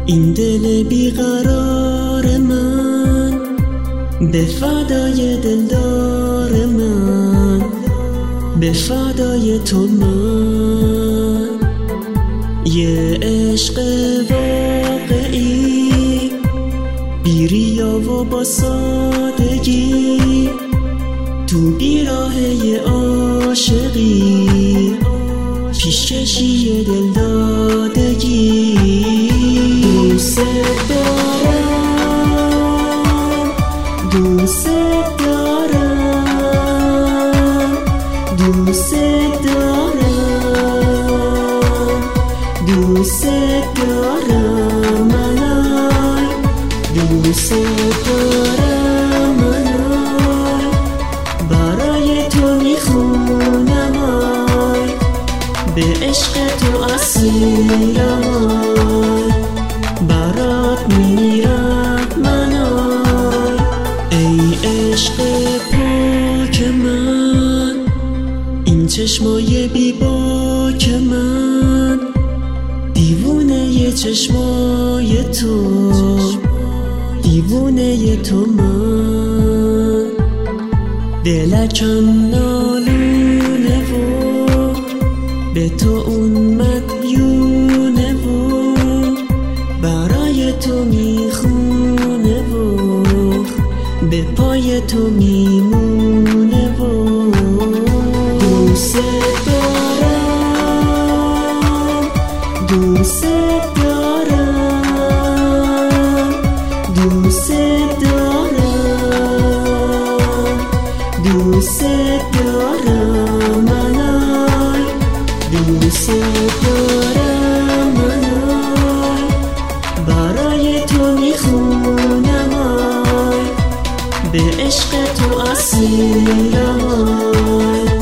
این دل بیقرار من به فدای دلدار من، به فدای تو من. یه عشق واقعی بی ریا و با سادگی، تو بیراهه عاشقی، پیشکشی دلدادگی. دوست دارم، دوست دارم، دوست دارم، دوست دارم منای، دوست دارم منای. برای تو میخونم آی، به عشق تو اسیرم آی، برات میرم منای. ای عشق پاک من، این چشمای بی باک من، دیوونه چشمای تو، دیوونه تو من. دلکم نالونه و به تو اون مدیونه و برای تو میخونه و به پای تو میمونه و دوست دارم، دوست دارم، دوست دارم، دوست دارم منای، دوست دارم منای. برای تو میخونم آی، به عشق تو اسیرم آی.